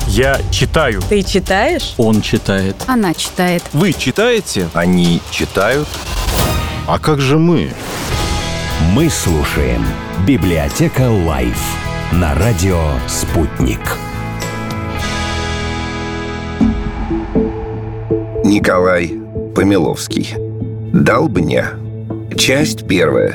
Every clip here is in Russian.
Я читаю. Ты читаешь? Он читает. Она читает. Вы читаете? Они читают. А как же мы? Мы слушаем «Библиотека Лайф» на радио «Спутник». Николай Помиловский. «Долбня». Часть первая.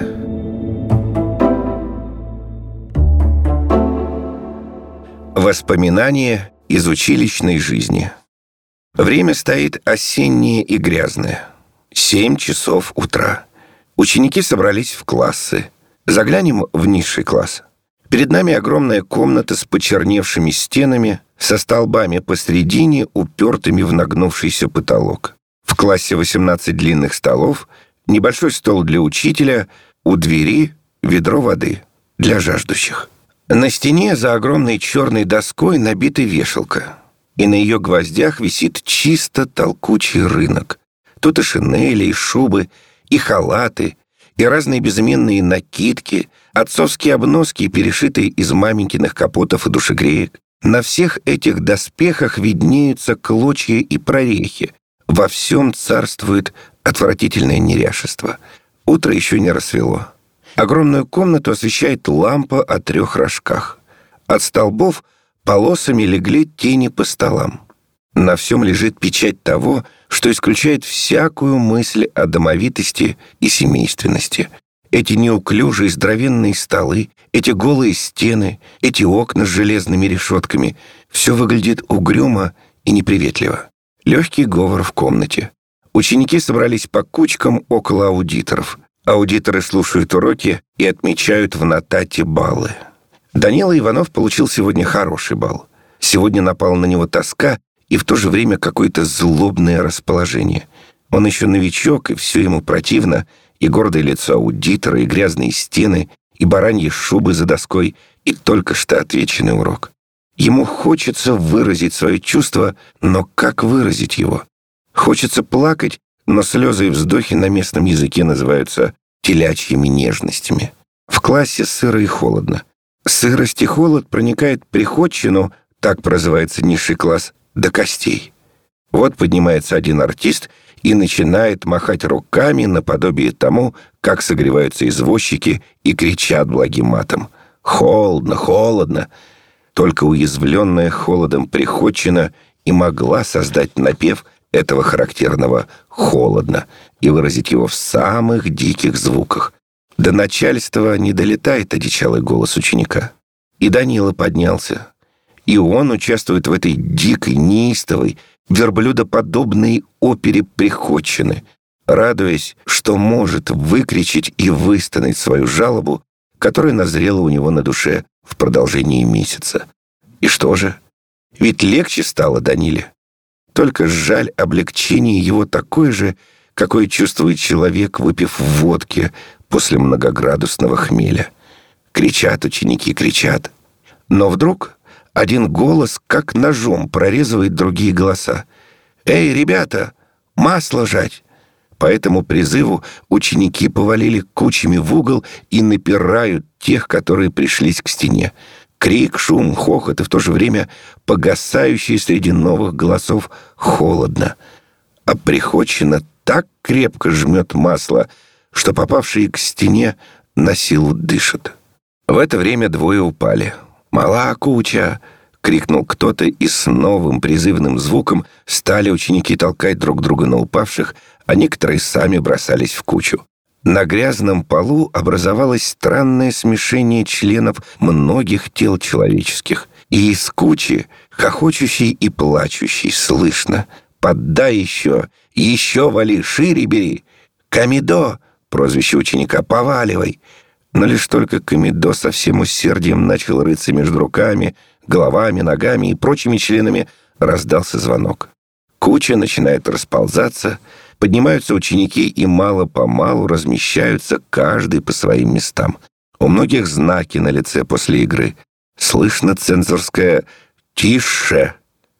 Воспоминания из училищной жизни. Время стоит осеннее и грязное. 7 часов утра. Ученики собрались в классы. Заглянем в низший класс. Перед нами огромная комната с почерневшими стенами, со столбами посредине, упертыми в нагнувшийся потолок. В классе 18 длинных столов, небольшой стол для учителя, у двери ведро воды для жаждущих. На стене за огромной черной доской набита вешалка, и на ее гвоздях висит чисто толкучий рынок. Тут и шинели, и шубы, и халаты, и разные безыменные накидки, отцовские обноски, перешитые из маменькиных капотов и душегреек. На всех этих доспехах виднеются клочья и прорехи. Во всем царствует отвратительное неряшество. Утро еще не рассвело. Огромную комнату освещает лампа о 3 рожках. От столбов полосами легли тени по столам. На всем лежит печать того, что исключает всякую мысль о домовитости и семейственности. Эти неуклюжие здоровенные столы, эти голые стены, эти окна с железными решетками — все выглядит угрюмо и неприветливо. Легкий говор в комнате. Ученики собрались по кучкам около аудиторов. Аудиторы слушают уроки и отмечают в нотате баллы. Данила Иванов получил сегодня хороший балл. Сегодня напала на него тоска и в то же время какое-то злобное расположение. Он еще новичок, и все ему противно, и гордое лицо аудитора, и грязные стены, и бараньи шубы за доской, и только что отвеченный урок. Ему хочется выразить свое чувство, но как выразить его? Хочется плакать, но слезы и вздохи на местном языке называются телячьими нежностями. В классе сыро и холодно. Сырость и холод проникает в приходчину, так прозывается низший класс, до костей. Вот поднимается один артист и начинает махать руками наподобие тому, как согреваются извозчики и кричат благим матом: «Холодно, холодно!» Только уязвленная холодом приходчина и могла создать напев этого характерного «холодно» и выразить его в самых диких звуках. До начальства не долетает одичалый голос ученика. И Данила поднялся. И он участвует в этой дикой, неистовой, верблюдоподобной опере приходчины, радуясь, что может выкричить и выстонать свою жалобу, которая назрела у него на душе в продолжении месяца. И что же? Ведь легче стало Даниле. Только жаль, облегчение его такое же, какое чувствует человек, выпив водки после многоградусного хмеля. Кричат ученики, кричат. Но вдруг один голос как ножом прорезывает другие голоса. «Эй, ребята, масло жать!» По этому призыву ученики повалили кучами в угол и напирают тех, которые пришлись к стене. Крик, шум, хохот и в то же время погасающий среди новых голосов холодно. А приходчина так крепко жмет масло, что попавшие к стене на силу дышат. В это время двое упали. «Мала куча!» — крикнул кто-то, и с новым призывным звуком стали ученики толкать друг друга на упавших, а некоторые сами бросались в кучу. На грязном полу образовалось странное смешение членов многих тел человеческих. И из кучи, хохочущей и плачущей, слышно: «Поддай еще! Еще вали! Шире бери! Комедо!» — прозвище ученика. «Поваливай!» Но лишь только Комедо со всем усердием начал рыться между руками, головами, ногами и прочими членами, раздался звонок. Куча начинает расползаться, поднимаются ученики и мало-помалу размещаются каждый по своим местам. У многих знаки на лице после игры. Слышно цензорское «Тише!».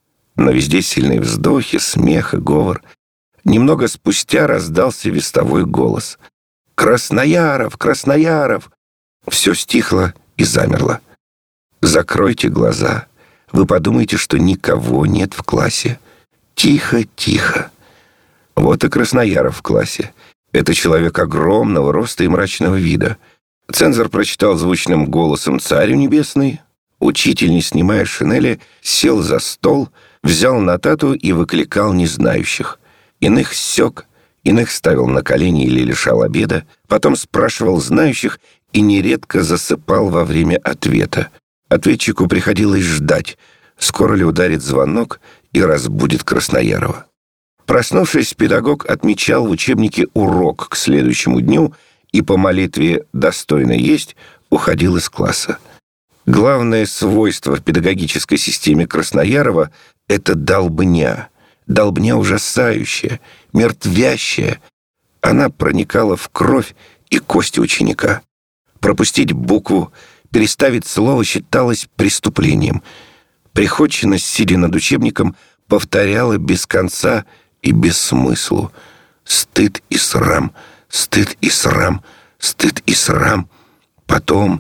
Но везде сильные вздохи, смех и говор. Немного спустя раздался вестовой голос: «Краснояров! Краснояров!» Все стихло и замерло. Закройте глаза. вы подумаете, что никого нет в классе. Тихо, тихо. Вот и Краснояров в классе. Это человек огромного роста и мрачного вида. Цензор прочитал звучным голосом «Царю небесный». Учитель, не снимая шинели, сел за стол, взял нотату и выкликал незнающих. Иных ссек, иных ставил на колени или лишал обеда, потом спрашивал знающих и нередко засыпал во время ответа. Ответчику приходилось ждать, скоро ли ударит звонок и разбудит Красноярова. Проснувшись, педагог отмечал в учебнике урок к следующему дню и по молитве «достойно есть» уходил из класса. Главное свойство в педагогической системе Красноярова — это долбня. Долбня ужасающая, мертвящая. Она проникала в кровь и кости ученика. Пропустить букву, переставить слово считалось преступлением. Приходчина, сидя над учебником, повторяла без конца и без смыслу: «Стыд и срам, стыд и срам, стыд и срам». Потом,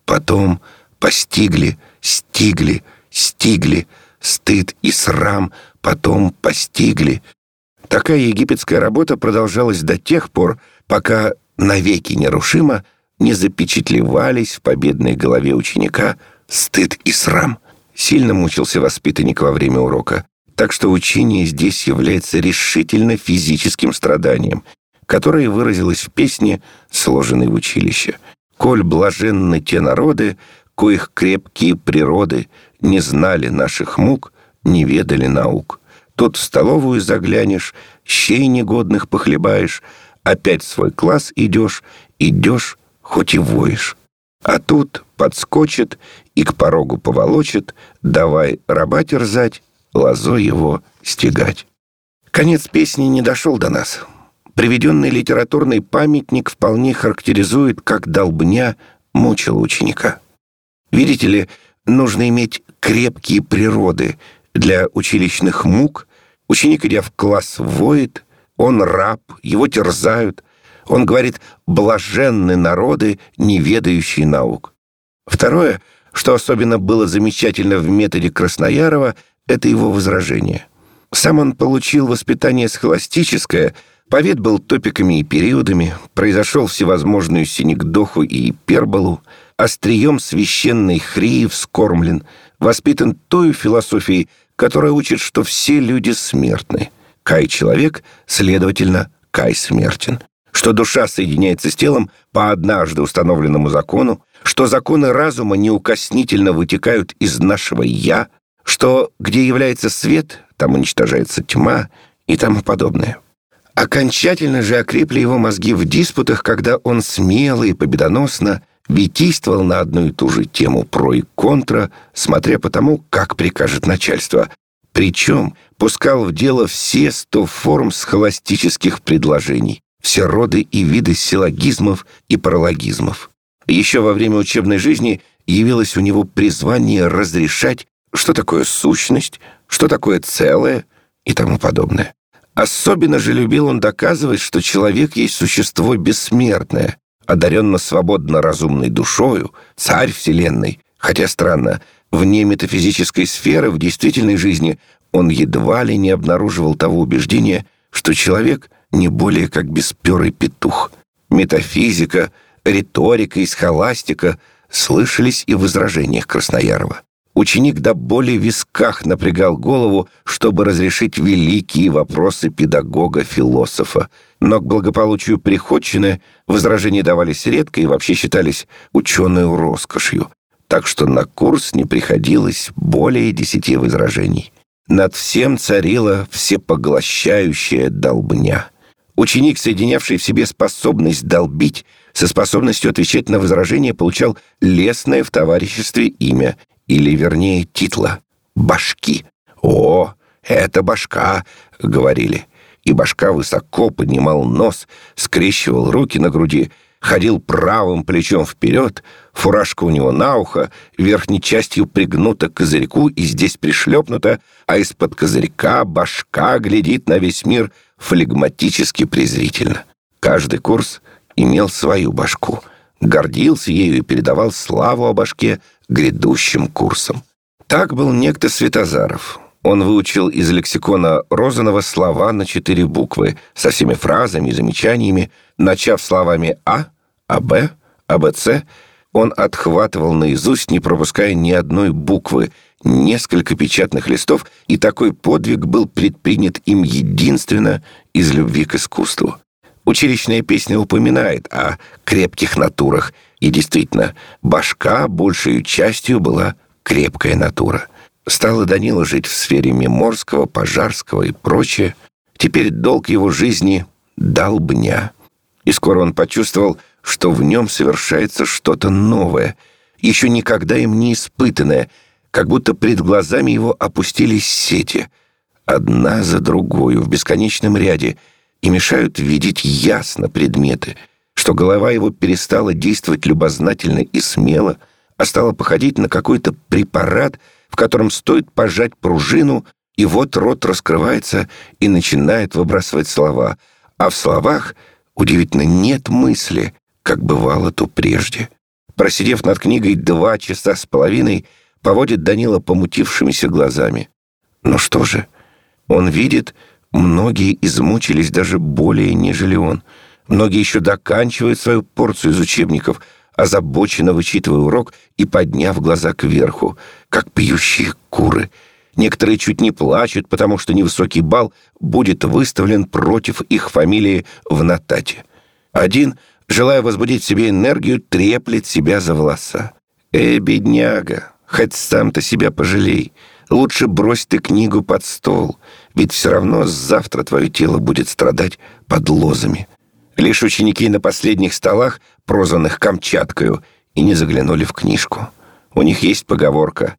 постигли, стигли, стигли, стыд и срам, потом постигли. Такая египетская работа продолжалась до тех пор, пока навеки нерушимо не запечатлевались в победной голове ученика стыд и срам. Сильно мучился воспитанник во время урока, так что учение здесь является решительно физическим страданием, которое выразилось в песне, сложенной в училище. «Коль блаженны те народы, коих крепкие природы не знали наших мук, не ведали наук. Тут в столовую заглянешь, щей негодных похлебаешь, опять в свой класс идешь, хоть и воешь. А тут подскочит и к порогу поволочит, давай раба терзать, лозой его стегать». Конец песни не дошел до нас. Приведенный литературный памятник вполне характеризует, как долбня мучила ученика. Видите ли, нужно иметь крепкие природы для училищных мук. Ученик, идя в класс, воет, он раб, его терзают. Он говорит «блаженны народы, не ведающие наук». Второе, что особенно было замечательно в методе Красноярова, это его возражение. Сам он получил воспитание схоластическое, повед был топиками и периодами, произошел всевозможную синекдоху и гиперболу, острием священной хрии вскормлен, воспитан тою философией, которая учит, что все люди смертны. Кай человек, следовательно, Кай смертен. Что душа соединяется с телом по однажды установленному закону, что законы разума неукоснительно вытекают из нашего «я», что где является свет, там уничтожается тьма и тому подобное. Окончательно же окрепли его мозги в диспутах, когда он смело и победоносно витийствовал на одну и ту же тему про и контра, смотря по тому, как прикажет начальство. Причем пускал в дело все 100 форм схоластических предложений, все роды и виды силлогизмов и паралогизмов. Еще во время учебной жизни явилось у него призвание разрешать, что такое сущность, что такое целое и тому подобное. Особенно же любил он доказывать, что человек есть существо бессмертное, одаренно свободно разумной душою, царь вселенной. Хотя странно, вне метафизической сферы в действительной жизни он едва ли не обнаруживал того убеждения, что человек не более как бесперый петух. Метафизика, риторика и схоластика слышались и в возражениях Красноярова. Ученик до боли в висках напрягал голову, чтобы разрешить великие вопросы педагога-философа. Но к благополучию приходчины возражения давались редко и вообще считались ученую роскошью. Так что на курс не приходилось более 10 возражений. Над всем царила всепоглощающая долбня. Ученик, соединявший в себе способность долбить со способностью отвечать на возражения, получал лестное в товариществе имя, или, вернее, титла — башки. «О, это башка», — говорили. И башка высоко поднимал нос, скрещивал руки на груди, ходил правым плечом вперед, фуражка у него на ухо, верхней частью пригнута к козырьку и здесь пришлепнута, а из-под козырька башка глядит на весь мир флегматически презрительно. Каждый курс имел свою башку, гордился ею и передавал славу о башке грядущим курсам. Так был некто Святозаров. Он выучил из лексикона Розанова слова на 4 буквы, со всеми фразами и замечаниями. Начав словами «А», «АБ», «АБЦ», он отхватывал наизусть, не пропуская ни одной буквы, несколько печатных листов, и такой подвиг был предпринят им единственно из любви к искусству. Училищная песня упоминает о крепких натурах, и действительно, башка большей частью была крепкая натура. Стало Данила жить в сфере Меморского, Пожарского и прочее. Теперь долг его жизни — долбня. И скоро он почувствовал, что в нем совершается что-то новое, еще никогда им не испытанное, как будто пред глазами его опустились сети, одна за другой в бесконечном ряде, и мешают видеть ясно предметы, что голова его перестала действовать любознательно и смело, а стала походить на какой-то препарат, в котором стоит пожать пружину, и вот рот раскрывается и начинает выбрасывать слова, а в словах, удивительно, нет мысли, как бывало то прежде. Просидев над книгой 2 часа с половиной, поводит Данила помутившимися глазами. Но что же? Он видит, многие измучились даже более, нежели он. Многие еще доканчивают свою порцию из учебников, озабоченно вычитывая урок и подняв глаза кверху, как пьющие куры. Некоторые чуть не плачут, потому что невысокий балл будет выставлен против их фамилии в нотате. Один, желая возбудить в себе энергию, треплет себя за волоса. Бедняга, хоть сам-то себя пожалей. Лучше брось ты книгу под стол, ведь все равно завтра твое тело будет страдать под лозами». Лишь ученики на последних столах, прозванных Камчаткою, и не заглянули в книжку. У них есть поговорка: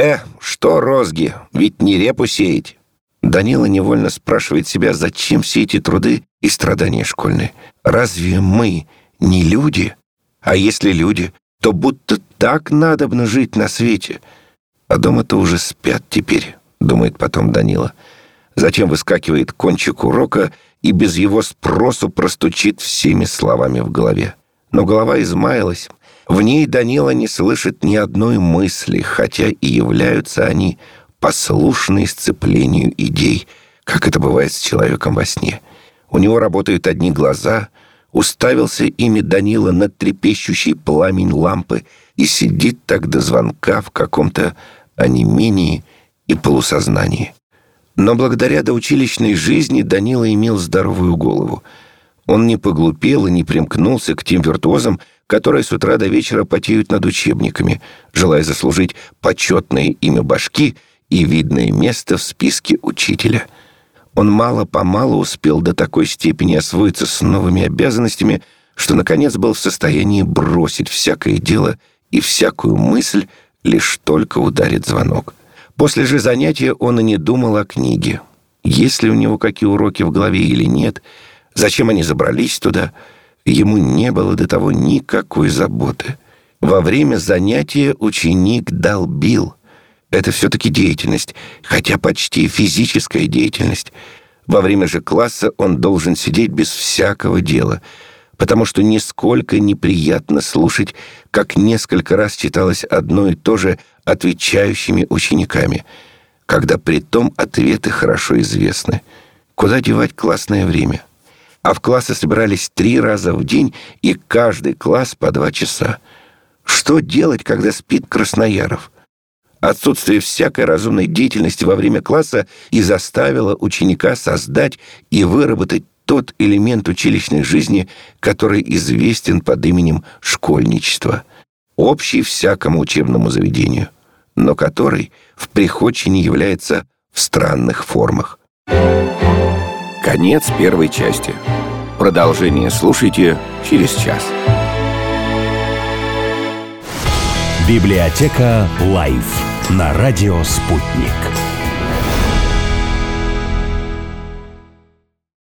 что розги, ведь не репу сеять. Данила невольно спрашивает себя, зачем все эти труды и страдания школьные? Разве мы не люди? А если люди, то будто так надобно жить на свете. А дома-то уже спят теперь, думает потом Данила. Затем выскакивает кончик урока и без его спросу простучит всеми словами в голове. Но голова измаялась. В ней Данила не слышит ни одной мысли, хотя и являются они послушны сцеплению идей, как это бывает с человеком во сне. У него работают одни глаза, уставился ими Данила на трепещущий пламень лампы и сидит так до звонка в каком-то онемении и полусознании. Но благодаря доучилищной жизни Данила имел здоровую голову. Он не поглупел и не примкнулся к тем виртуозам, которые с утра до вечера потеют над учебниками, желая заслужить почетное имя башки и видное место в списке учителя. Он мало-помалу успел до такой степени освоиться с новыми обязанностями, что, наконец, был в состоянии бросить всякое дело и всякую мысль, лишь только ударит звонок. После же занятия он и не думал о книге. Есть ли у него какие уроки в голове или нет, зачем они забрались туда, ему не было до того никакой заботы. Во время занятия ученик долбил. Это все-таки деятельность, хотя почти физическая деятельность. Во время же класса он должен сидеть без всякого дела, потому что нисколько неприятно слушать, как несколько раз читалось одно и то же отвечающими учениками, когда притом ответы хорошо известны. Куда девать классное время? А в классы собирались 3 раза в день, и каждый класс по 2 часа. Что делать, когда спит Краснояров? Отсутствие всякой разумной деятельности во время класса и заставило ученика создать и выработать тот элемент училищной жизни, который известен под именем школьничество, общий всякому учебному заведению, но который в приходчине является в странных формах. Конец первой части. Продолжение слушайте через час. Библиотека Лайф на радио «Спутник».